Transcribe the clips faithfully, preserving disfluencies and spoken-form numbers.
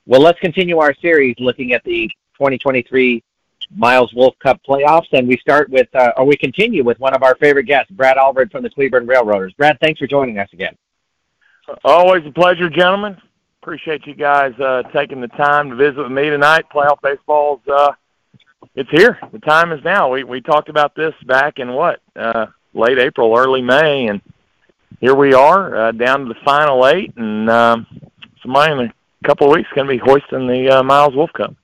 Well, let's continue our series looking at the twenty twenty-three Miles Wolf Cup playoffs, and we start with, uh, or we continue with one of our favorite guests, Brad Alvord from the Cleburne Railroaders. Brad, thanks for joining us again. Always a pleasure, gentlemen. Appreciate you guys uh, taking the time to visit with me tonight. Playoff baseball's uh, it's here. The time is now. We we talked about this back in what uh, late April, early May, and here we are uh, down to the final eight, and um, somebody in a couple of weeks going to be hoisting the uh, Miles Wolf Cup.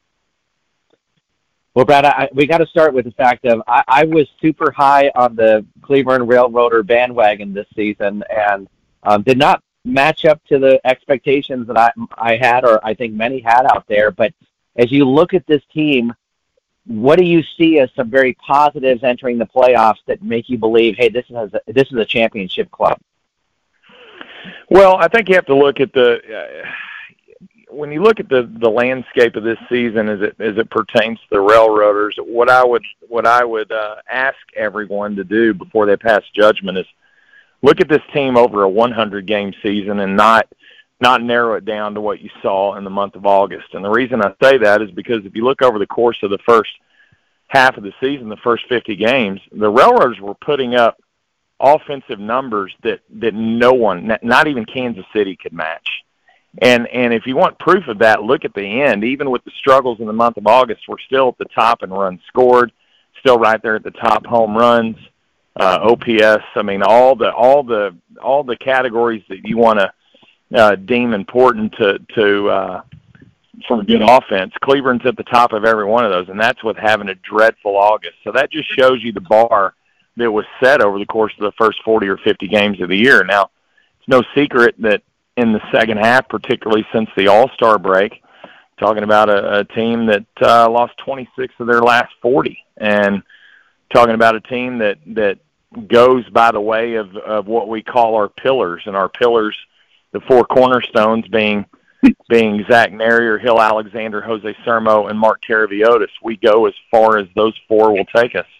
Well, Brad, I, we got to start with the fact of I, I was super high on the Cleburne Railroader bandwagon this season, and um, did not match up to the expectations that I I had, or I think many had out there. But as you look at this team, what do you see as some very positives entering the playoffs that make you believe, hey, this is a, this is a championship club? Well, I think you have to look at the uh, when you look at the, the landscape of this season as it as it pertains to the Railroaders. What I would what I would uh, ask everyone to do before they pass judgment is look at this team over a one hundred game season and not not narrow it down to what you saw in the month of August. And the reason I say that is because if you look over the course of the first half of the season, the first fifty games, the Railroaders were putting up offensive numbers that, that no one, not even Kansas City, could match. And and if you want proof of that, look at the end. Even with the struggles in the month of August, we're still at the top in runs scored, still right there at the top home runs, uh, O P S. I mean, all the all the all the categories that you want to uh, deem important to to uh, for a good offense. Cleburne's at the top of every one of those, and that's with having a dreadful August. So that just shows you the bar that was set over the course of the first forty or fifty games of the year. Now, it's no secret that in the second half, particularly since the All-Star break, talking about a, a team that uh, lost twenty-six of their last forty, and talking about a team that, that goes by the way of, of what we call our pillars, and our pillars, the four cornerstones being being Zach Narrier, Hill Alexander, Jose Sermo, and Mark Caraviotis. We go as far as those four will take us.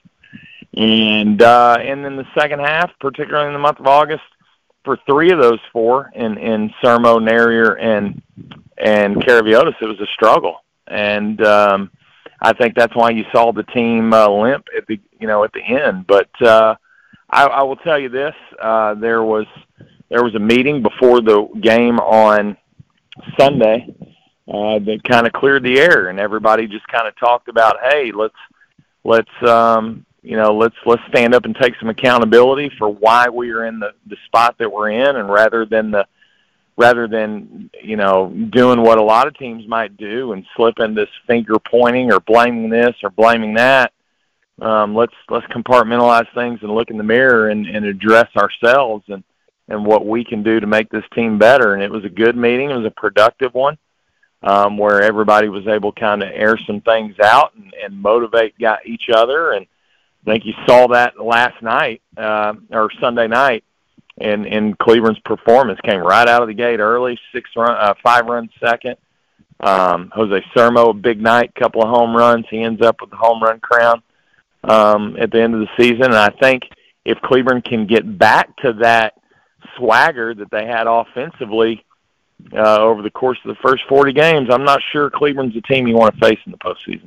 And uh, and in the second half, particularly in the month of August, for three of those four, in, in Sermo, Narrier, and and Caraviotis, it was a struggle, and um, I think that's why you saw the team uh, limp at the you know at the end. But uh, I, I will tell you this: uh, there was there was a meeting before the game on Sunday uh, that kind of cleared the air, and everybody just kind of talked about, hey, let's let's. Um, You know, let's let's stand up and take some accountability for why we are in the, the spot that we're in, and rather than the rather than you know doing what a lot of teams might do and slip into this finger pointing or blaming this or blaming that, um, let's let's compartmentalize things and look in the mirror and, and address ourselves and, and what we can do to make this team better. And it was a good meeting. It was a productive one, um, where everybody was able to kind of air some things out and, and motivate got each other. And I think you saw that last night, uh, or Sunday night, and, and Cleburne's performance came right out of the gate early, six run, uh, five runs second. Um, Jose Sermo, a big night, couple of home runs. He ends up with the home run crown um, at the end of the season. And I think if Cleburne can get back to that swagger that they had offensively uh, over the course of the first forty games, I'm not sure Cleburne's a team you want to face in the postseason.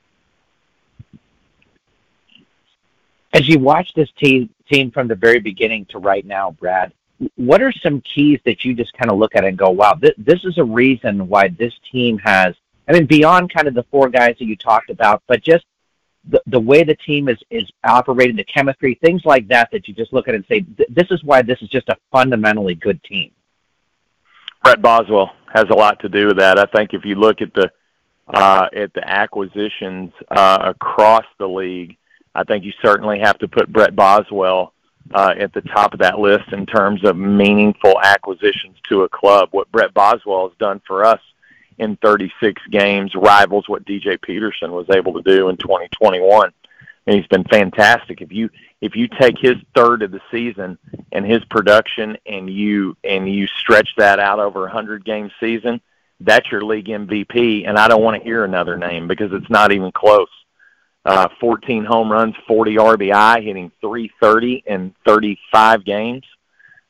As you watch this team, team from the very beginning to right now, Brad, what are some keys that you just kind of look at and go, wow, th- this is a reason why this team has, I mean, beyond kind of the four guys that you talked about, but just the, the way the team is, is operating, the chemistry, things like that, that you just look at and say, this is why this is just a fundamentally good team. Brett Boswell has a lot to do with that. I think if you look at the, uh, at the acquisitions uh, across the league, I think you certainly have to put Brett Boswell uh, at the top of that list in terms of meaningful acquisitions to a club. What Brett Boswell has done for us in thirty-six games rivals what D J Peterson was able to do in twenty twenty-one. And he's been fantastic. If you if you take his third of the season and his production and you and you stretch that out over a hundred game season, that's your league M V P. And I don't want to hear another name because it's not even close. Uh, fourteen home runs, forty R B I, hitting three thirty in thirty-five games.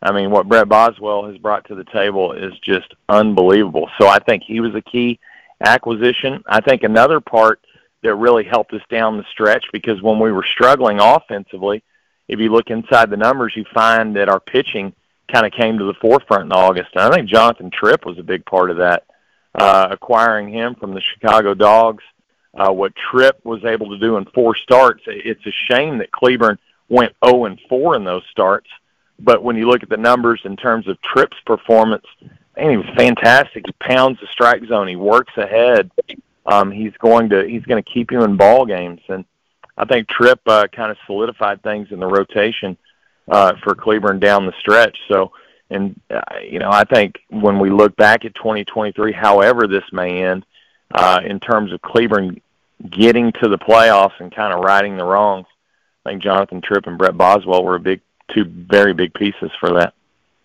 I mean, what Brett Boswell has brought to the table is just unbelievable. So I think he was a key acquisition. I think another part that really helped us down the stretch, because when we were struggling offensively, if you look inside the numbers, you find that our pitching kind of came to the forefront in August. And I think Jonathan Tripp was a big part of that, uh, acquiring him from the Chicago Dogs. Uh, what Tripp was able to do in four starts, it's a shame that Cleburne went oh and four in those starts. But when you look at the numbers in terms of Tripp's performance, man, he was fantastic. He pounds the strike zone. He works ahead. Um, he's going to he's going to keep you in ball games, and I think Tripp uh, kind of solidified things in the rotation uh, for Cleburne down the stretch. So, and uh, you know, I think when we look back at twenty twenty-three, however this may end, uh, in terms of Cleburne getting to the playoffs and kind of righting the wrongs, I think Jonathan Tripp and Brett Boswell were a big, two very big pieces for that.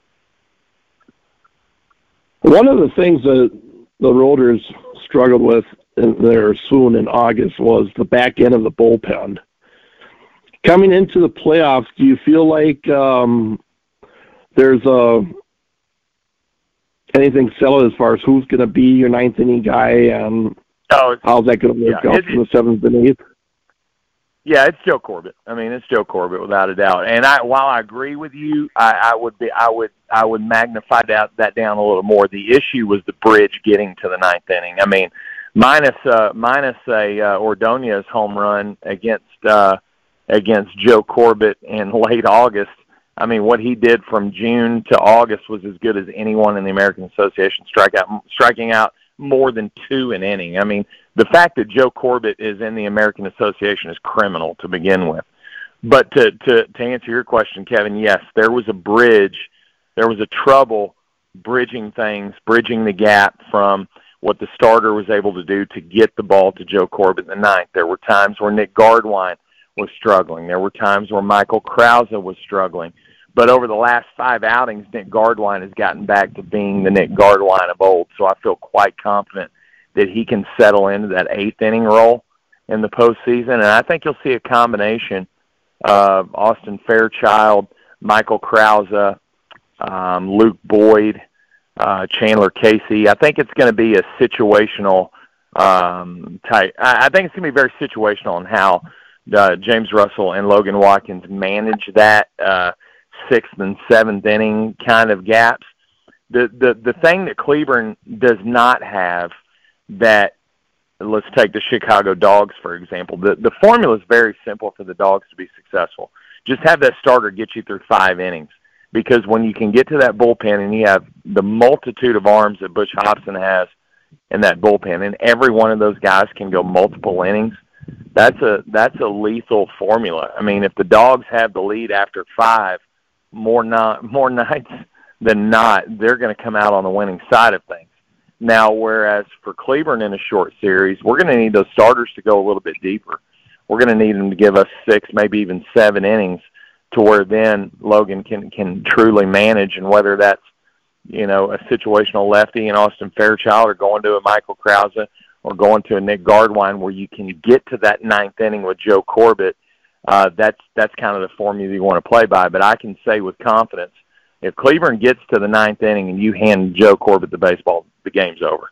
One of the things that the Rollers struggled with in their swoon in August was the back end of the bullpen. Coming into the playoffs, do you feel like um, there's a anything settled as far as who's going to be your ninth inning guy, and oh, how's that going to work yeah, out from the seventh and eighth? Yeah, it's Joe Corbett. I mean, it's Joe Corbett without a doubt. And I, while I agree with you, I, I would be, I would, I would magnify that, that down a little more. The issue was the bridge getting to the ninth inning. I mean, minus, uh, minus a uh, Ordonez home run against uh, against Joe Corbett in late August. I mean, what he did from June to August was as good as anyone in the American Association, strikeout, striking out more than two an inning. I mean, the fact that Joe Corbett is in the American Association is criminal to begin with. But to, to, to answer your question, Kevin, yes, there was a bridge. There was a trouble bridging things, bridging the gap from what the starter was able to do to get the ball to Joe Corbett in the ninth. There were times where Nick Gardwine was struggling. There were times where Michael Krause was struggling. But over the last five outings, Nick Gardwine has gotten back to being the Nick Gardwine of old. So I feel quite confident that he can settle into that eighth inning role in the postseason. And I think you'll see a combination of Austin Fairchild, Michael Krause, um, Luke Boyd, uh, Chandler Casey. I think it's going to be a situational um, type. I, I think it's going to be very situational in how uh, James Russell and Logan Watkins manage that uh, sixth and seventh inning kind of gaps. The, the, the thing that Cleburne does not have that, let's take the Chicago Dogs, for example. The the formula is very simple for the Dogs to be successful. Just have that starter get you through five innings. Because when you can get to that bullpen and you have the multitude of arms that Butch Hobson has in that bullpen, and every one of those guys can go multiple innings, that's a that's a lethal formula. I mean, if the Dogs have the lead after five, more not more nights than not, they're going to come out on the winning side of things. Now, whereas for Cleburne in a short series, we're going to need those starters to go a little bit deeper. We're going to need them to give us six, maybe even seven innings, to where then Logan can, can truly manage, and whether that's, you know, a situational lefty in Austin Fairchild, or going to a Michael Krause, or going to a Nick Gardwine, where you can get to that ninth inning with Joe Corbett, uh, that's that's kind of the formula you want to play by. But I can say with confidence, if Cleburne gets to the ninth inning and you hand Joe Corbett the baseball, the game's over.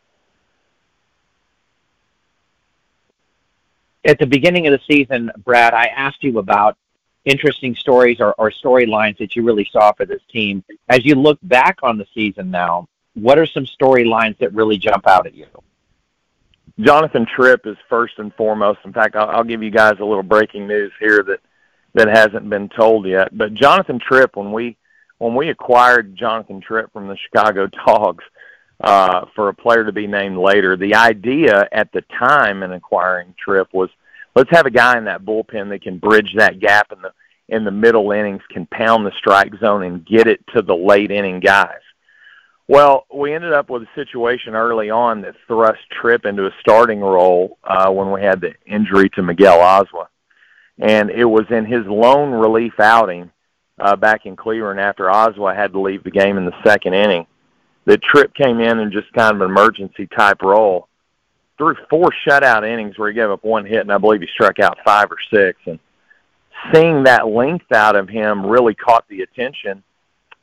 At the beginning of the season, Brad, I asked you about interesting stories or, or storylines that you really saw for this team. As you look back on the season now, what are some storylines that really jump out at you? Jonathan Tripp is first and foremost. In fact, I'll, I'll give you guys a little breaking news here that, that hasn't been told yet. But Jonathan Tripp, when we when we acquired Jonathan Tripp from the Chicago Dogs uh, for a player to be named later, the idea at the time in acquiring Tripp was, let's have a guy in that bullpen that can bridge that gap in the in the middle innings, can pound the strike zone and get it to the late inning guys. Well, we ended up with a situation early on that thrust Tripp into a starting role uh, when we had the injury to Miguel Oswa. And it was in his lone relief outing uh, back in Cleveland after Oswa had to leave the game in the second inning that Tripp came in in just kind of an emergency-type role, threw four shutout innings where he gave up one hit, and I believe he struck out five or six. And seeing that length out of him really caught the attention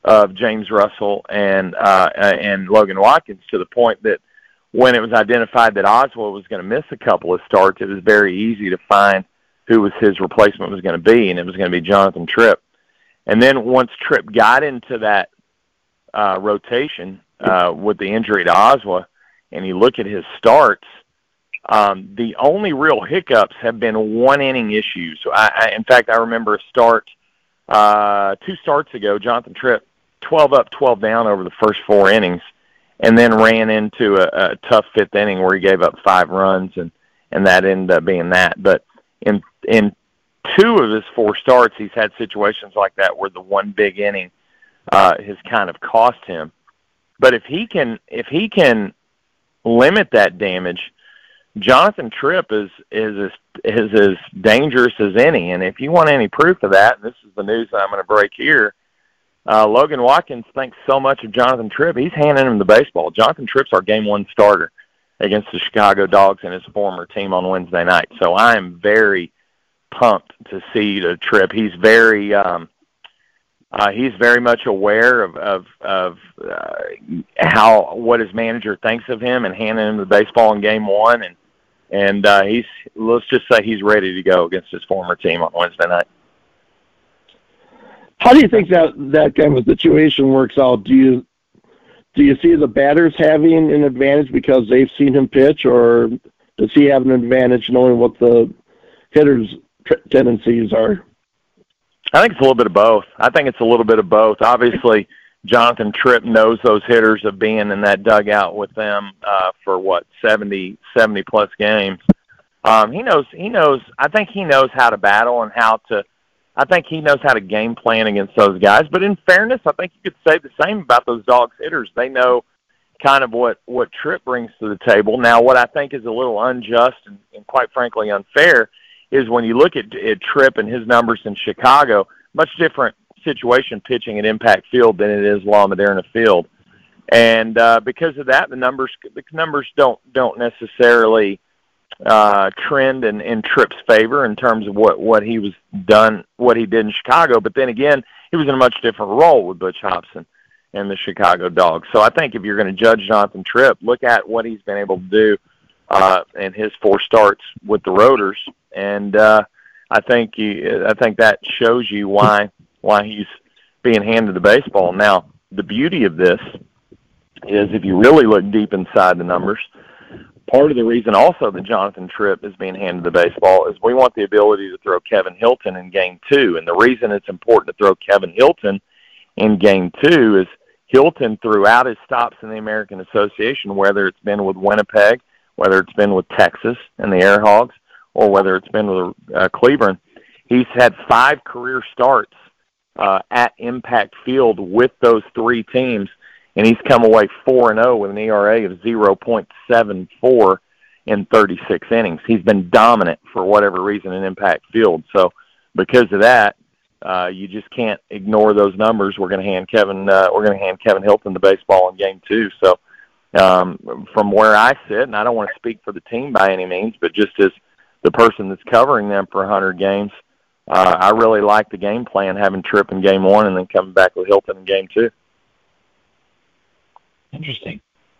of James Russell and uh, and Logan Watkins, to the point that when it was identified that Oswald was going to miss a couple of starts, it was very easy to find who was his replacement was going to be, and it was going to be Jonathan Tripp. And then once Tripp got into that uh, rotation uh, with the injury to Oswald, and you look at his starts, um, the only real hiccups have been one-inning issues. I, I, in fact, I remember a start uh, two starts ago, Jonathan Tripp, twelve up, twelve down over the first four innings, and then ran into a, a tough fifth inning where he gave up five runs, and, and that ended up being that. But in in two of his four starts, he's had situations like that where the one big inning uh, has kind of cost him. But if he can, if he can limit that damage, Jonathan Tripp is is as, is as dangerous as any. And if you want any proof of that, and this is the news that I'm going to break here, uh, Logan Watkins thinks so much of Jonathan Tripp, he's handing him the baseball. Jonathan Tripp's our game one starter against the Chicago Dogs and his former team on Wednesday night. So I am very pumped to see the Tripp. He's very um, uh, he's very much aware of of, of uh, how what his manager thinks of him, and handing him the baseball in game one, and and uh, he's let's just say he's ready to go against his former team on Wednesday night. How do you think that that kind of situation works out? Do you do you see the batters having an advantage because they've seen him pitch, or does he have an advantage knowing what the hitters' t- tendencies are? I think it's a little bit of both. I think it's a little bit of both. Obviously, Jonathan Tripp knows those hitters of being in that dugout with them uh, for what seventy, seventy plus games. Um, he knows. He knows. I think he knows how to battle and how to. I think he knows how to game plan against those guys. But in fairness, I think you could say the same about those Dogs hitters. They know kind of what, what Tripp brings to the table. Now, what I think is a little unjust and, and quite frankly unfair is when you look at, at Tripp and his numbers in Chicago, much different situation pitching at Impact Field than it is La Moderna Field. And uh, because of that, the numbers the numbers don't don't necessarily uh, trend in, in Tripp's favor in terms of what, what he was done, what he did in Chicago. But then again, he was in a much different role with Butch Hobson and the Chicago Dogs. So I think if you're going to judge Jonathan Tripp, look at what he's been able to do uh, in his four starts with the Rotors, and uh, I think you, I think that shows you why why he's being handed the baseball. Now, the beauty of this is if you really look deep inside the numbers, part of the reason also that Jonathan Tripp is being handed the baseball is we want the ability to throw Kevin Hilton in game two. And the reason it's important to throw Kevin Hilton in game two is Hilton, throughout his stops in the American Association, whether it's been with Winnipeg, whether it's been with Texas and the Air Hogs, or whether it's been with uh, Cleveland, he's had five career starts uh, at Impact Field with those three teams, and he's come away four and oh with an E R A of zero point seven four in thirty-six innings. He's been dominant for whatever reason in Impact Field. So because of that, uh, you just can't ignore those numbers. We're going to hand Kevin. Uh, we're going to hand Kevin Hilton the baseball in game two. So um, from where I sit, and I don't want to speak for the team by any means, but just as the person that's covering them for one hundred games, uh, I really like the game plan, having Tripp in game one and then coming back with Hilton in game two. Interesting.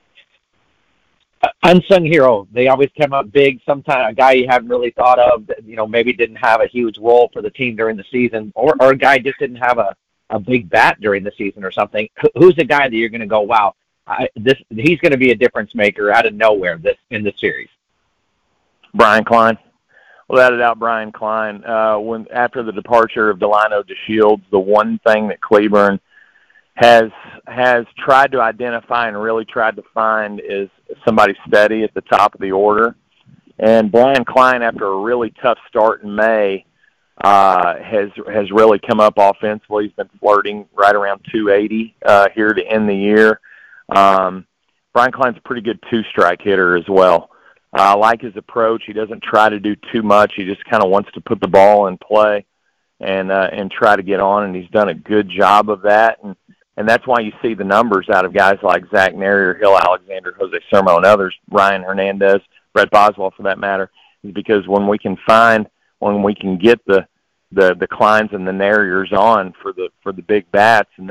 Uh, unsung hero. They always come up big. Sometimes a guy you haven't really thought of, that, you know, maybe didn't have a huge role for the team during the season, or, or a guy just didn't have a, a big bat during the season or something. Who's the guy that you're going to go, wow, I, this he's going to be a difference maker out of nowhere this in this series? Brian Klein. Without a doubt, Brian Klein. Uh, when after the departure of Delino DeShields, the one thing that Cleburne has has tried to identify and really tried to find is somebody steady at the top of the order. And Brian Klein, after a really tough start in May, uh, has has really come up offensively. He's been flirting right around two eighty uh, here to end the year. Um, Brian Klein's a pretty good two-strike hitter as well. Uh, I like his approach. He doesn't try to do too much. He just kind of wants to put the ball in play and uh, and try to get on, and he's done a good job of that. And And that's why you see the numbers out of guys like Zach Neri, Hill Alexander, Jose Sermo, and others, Ryan Hernandez, Brett Boswell for that matter, is because when we can find, when we can get the the, the Kleins and the Neriers on for the for the big bats, and then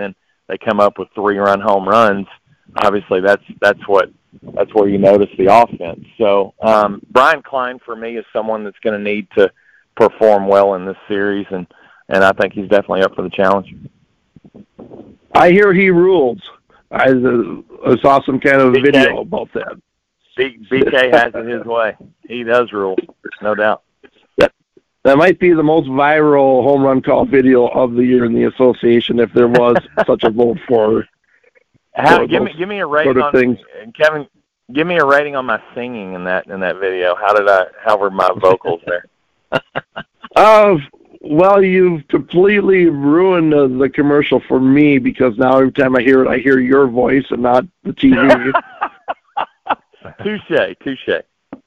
they come up with three-run home runs, obviously that's that's what that's where you notice the offense. So um, Brian Klein for me is someone that's going to need to perform well in this series, and, and I think he's definitely up for the challenge. I hear he rules. I, I saw some kind of B K, video about that. B, BK has it his way. He does rule, no doubt. That, that might be the most viral home run call video of the year in the association, if there was such a vote for. How, for give me give me a rating sort of on things. Kevin. Give me a rating on my singing in that in that video. How did I? How were my vocals there? Uh, well, you've completely ruined uh, the commercial for me, because now every time I hear it, I hear your voice and not the T V. Touche, touche.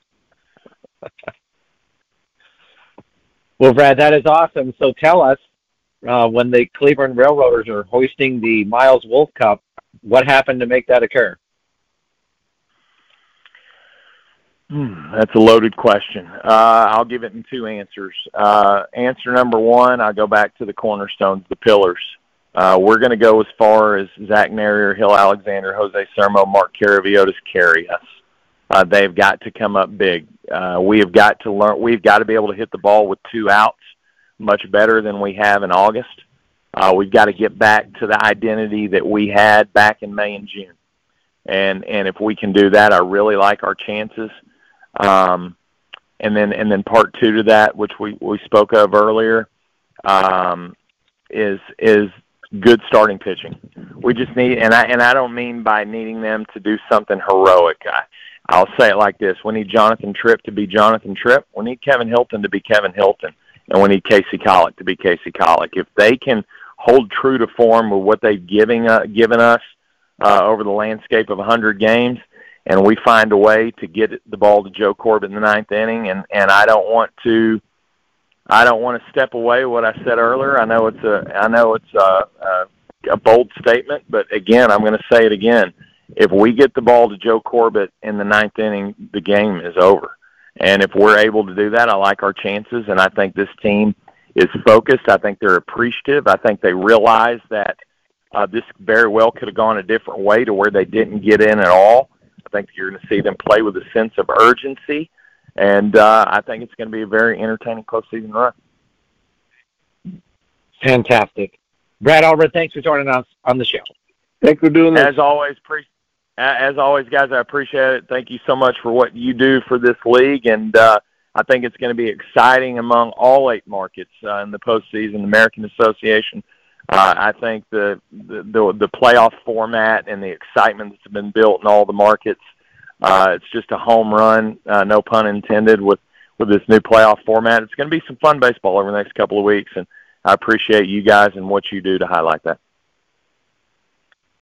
Well, Brad, that is awesome. So tell us, uh, when the Cleveland Railroaders are hoisting the Miles Wolf Cup, what happened to make that occur? Hmm, that's a loaded question. Uh, I'll give it in two answers. Uh, answer number one, I'll go back to the cornerstones, the pillars. Uh, we're going to go as far as Zach Narrier, Hill Alexander, Jose Sermo, Mark Caraviotis carry us. Uh, they've got to come up big. Uh, we have got to learn. We've got to be able to hit the ball with two outs much better than we have in August. Uh, we've got to get back to the identity that we had back in May and June. And and if we can do that, I really like our chances. Um, and then and then part two to that, which we, we spoke of earlier, um, is is good starting pitching. We just need, and I and I don't mean by needing them to do something heroic. I, I'll say it like this: we need Jonathan Tripp to be Jonathan Tripp. We need Kevin Hilton to be Kevin Hilton, and we need Casey Collick to be Casey Collick. If they can hold true to form with what they've giving uh, given us uh, over the landscape of one hundred games, and we find a way to get the ball to Joe Corbett in the ninth inning, and, and I don't want to, I don't want to step away what I said earlier. I know it's a, I know it's a, a, a bold statement, but again, I'm going to say it again. If we get the ball to Joe Corbett in the ninth inning, the game is over. And if we're able to do that, I like our chances, and I think this team is focused. I think they're appreciative. I think they realize that uh, this very well could have gone a different way to where they didn't get in at all. I think you're going to see them play with a sense of urgency, and uh, I think it's going to be a very entertaining postseason run. Fantastic. Brad Albert, thanks for joining us on the show. Thanks for doing this. As always, pre- as always, guys, I appreciate it. Thank you so much for what you do for this league, and uh, I think it's going to be exciting among all eight markets uh, in the postseason, the American Association. Uh, I think the, the the the playoff format and the excitement that's been built in all the markets, uh, it's just a home run, uh, no pun intended, with, with this new playoff format. It's going to be some fun baseball over the next couple of weeks, and I appreciate you guys and what you do to highlight that.